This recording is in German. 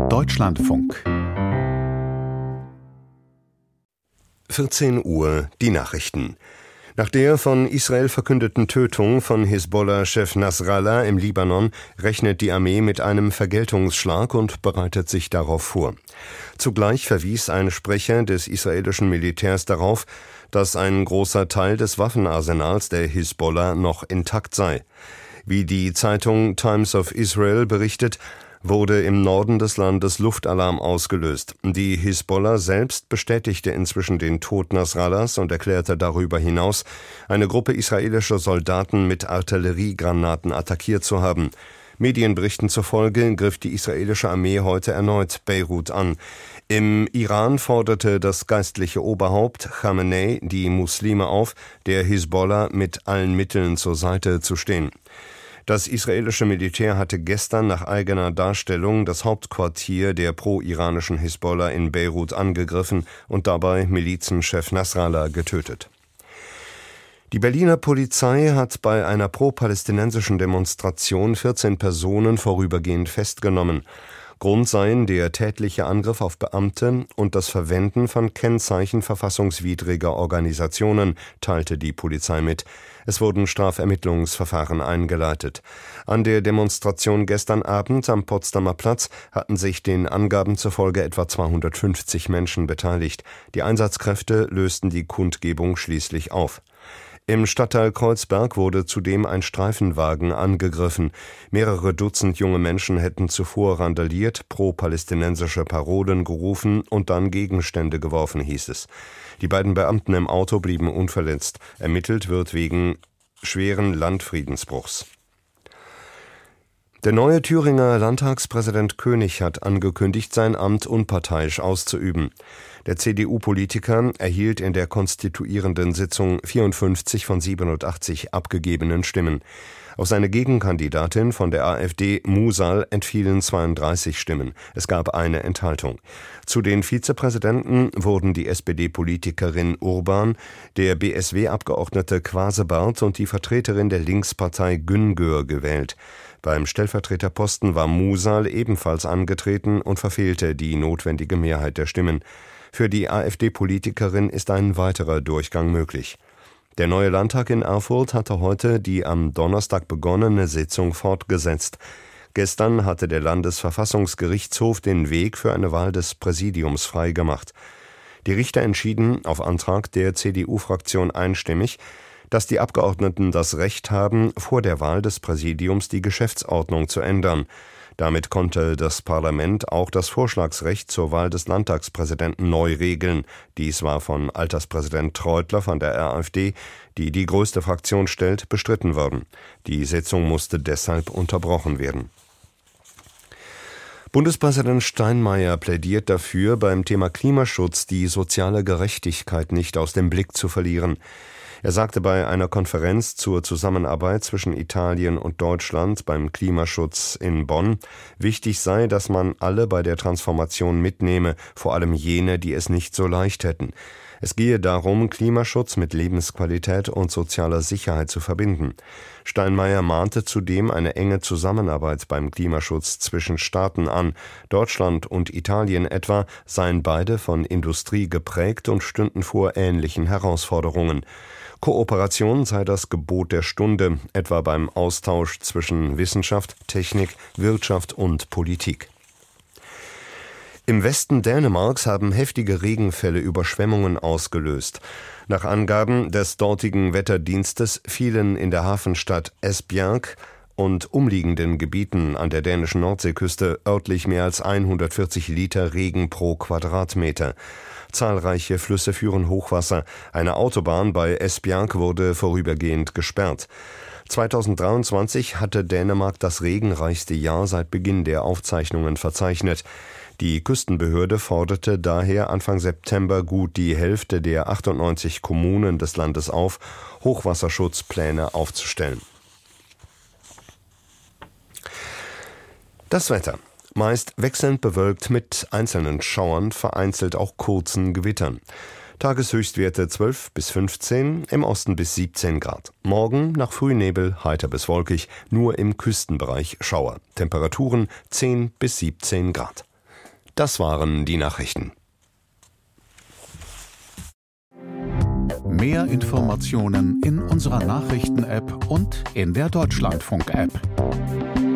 Deutschlandfunk. 14 Uhr, die Nachrichten. Nach der von Israel verkündeten Tötung von Hisbollah-Chef Nasrallah im Libanon rechnet die Armee mit einem Vergeltungsschlag und bereitet sich darauf vor. Zugleich verwies ein Sprecher des israelischen Militärs darauf, dass ein großer Teil des Waffenarsenals der Hisbollah noch intakt sei. Wie die Zeitung Times of Israel berichtet, wurde im Norden des Landes Luftalarm ausgelöst. Die Hisbollah selbst bestätigte inzwischen den Tod Nasrallahs und erklärte darüber hinaus, eine Gruppe israelischer Soldaten mit Artilleriegranaten attackiert zu haben. Medienberichten zufolge griff die israelische Armee heute erneut Beirut an. Im Iran forderte das geistliche Oberhaupt Khamenei die Muslime auf, der Hisbollah mit allen Mitteln zur Seite zu stehen. Das israelische Militär hatte gestern nach eigener Darstellung das Hauptquartier der pro-iranischen Hisbollah in Beirut angegriffen und dabei Milizenchef Nasrallah getötet. Die Berliner Polizei hat bei einer pro-palästinensischen Demonstration 14 Personen vorübergehend festgenommen. Grund seien der tätliche Angriff auf Beamte und das Verwenden von Kennzeichen verfassungswidriger Organisationen, teilte die Polizei mit. Es wurden Strafermittlungsverfahren eingeleitet. An der Demonstration gestern Abend am Potsdamer Platz hatten sich den Angaben zufolge etwa 250 Menschen beteiligt. Die Einsatzkräfte lösten die Kundgebung schließlich auf. Im Stadtteil Kreuzberg wurde zudem ein Streifenwagen angegriffen. Mehrere Dutzend junge Menschen hätten zuvor randaliert, pro-palästinensische Parolen gerufen und dann Gegenstände geworfen, hieß es. Die beiden Beamten im Auto blieben unverletzt. Ermittelt wird wegen schweren Landfriedensbruchs. Der neue Thüringer Landtagspräsident König hat angekündigt, sein Amt unparteiisch auszuüben. Der CDU-Politiker erhielt in der konstituierenden Sitzung 54 von 87 abgegebenen Stimmen. Auf seine Gegenkandidatin von der AfD, Musal, entfielen 32 Stimmen. Es gab eine Enthaltung. Zu den Vizepräsidenten wurden die SPD-Politikerin Urban, der BSW-Abgeordnete Quasebart und die Vertreterin der Linkspartei Güngör gewählt. Beim Stellvertreterposten war Musal ebenfalls angetreten und verfehlte die notwendige Mehrheit der Stimmen. Für die AfD-Politikerin ist ein weiterer Durchgang möglich. Der neue Landtag in Erfurt hatte heute die am Donnerstag begonnene Sitzung fortgesetzt. Gestern hatte der Landesverfassungsgerichtshof den Weg für eine Wahl des Präsidiums freigemacht. Die Richter entschieden auf Antrag der CDU-Fraktion einstimmig, dass die Abgeordneten das Recht haben, vor der Wahl des Präsidiums die Geschäftsordnung zu ändern. Damit konnte das Parlament auch das Vorschlagsrecht zur Wahl des Landtagspräsidenten neu regeln. Dies war von Alterspräsident Treutler von der AfD, die die größte Fraktion stellt, bestritten worden. Die Sitzung musste deshalb unterbrochen werden. Bundespräsident Steinmeier plädiert dafür, beim Thema Klimaschutz die soziale Gerechtigkeit nicht aus dem Blick zu verlieren. Er sagte bei einer Konferenz zur Zusammenarbeit zwischen Italien und Deutschland beim Klimaschutz in Bonn, wichtig sei, dass man alle bei der Transformation mitnehme, vor allem jene, die es nicht so leicht hätten. Es gehe darum, Klimaschutz mit Lebensqualität und sozialer Sicherheit zu verbinden. Steinmeier mahnte zudem eine enge Zusammenarbeit beim Klimaschutz zwischen Staaten an. Deutschland und Italien etwa seien beide von Industrie geprägt und stünden vor ähnlichen Herausforderungen. Kooperation sei das Gebot der Stunde, etwa beim Austausch zwischen Wissenschaft, Technik, Wirtschaft und Politik. Im Westen Dänemarks haben heftige Regenfälle Überschwemmungen ausgelöst. Nach Angaben des dortigen Wetterdienstes fielen in der Hafenstadt Esbjerg und umliegenden Gebieten an der dänischen Nordseeküste örtlich mehr als 140 Liter Regen pro Quadratmeter. Zahlreiche Flüsse führen Hochwasser. Eine Autobahn bei Esbjerg wurde vorübergehend gesperrt. 2023 hatte Dänemark das regenreichste Jahr seit Beginn der Aufzeichnungen verzeichnet. Die Küstenbehörde forderte daher Anfang September gut die Hälfte der 98 Kommunen des Landes auf, Hochwasserschutzpläne aufzustellen. Das Wetter. Meist wechselnd bewölkt mit einzelnen Schauern, vereinzelt auch kurzen Gewittern. Tageshöchstwerte 12 bis 15, im Osten bis 17 Grad. Morgen nach Frühnebel heiter bis wolkig, nur im Küstenbereich Schauer. Temperaturen 10 bis 17 Grad. Das waren die Nachrichten. Mehr Informationen in unserer Nachrichten-App und in der Deutschlandfunk-App.